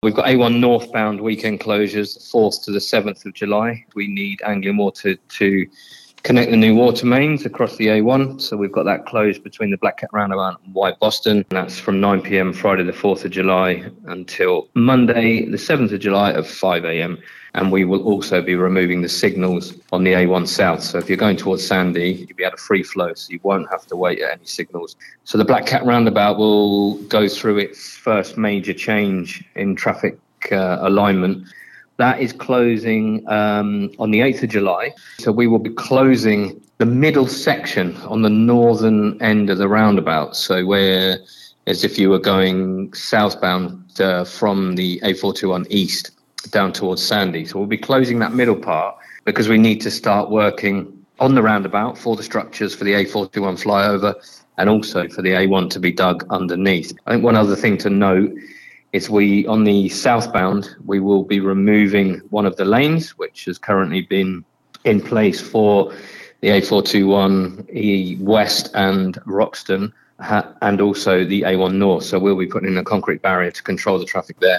We've got A1 northbound weekend closures, the 4th to the 7th of July. We need Anglian Water to connect the new water mains across the A1. So we've got that closed between the Black Cat Roundabout and White Boston. And that's from 9 p.m. Friday the 4th of July until Monday the 7th of July at 5 a.m. And we will also be removing the signals on the A1 South. So if you're going towards Sandy, you'll be able to free flow, so you won't have to wait at any signals. So the Black Cat Roundabout will go through its first major change in traffic alignment. That is closing on the 8th of July. So we will be closing the middle section on the northern end of the roundabout. So where, as if you were going southbound from the A421 east down towards Sandy. So we'll be closing that middle part because we need to start working on the roundabout for the structures for the A421 flyover and also for the A1 to be dug underneath. I think one other thing to note is on the southbound, we will be removing one of the lanes, which has currently been in place for the A421 E West and Roxton, and also the A1 North. So we'll be putting in a concrete barrier to control the traffic there.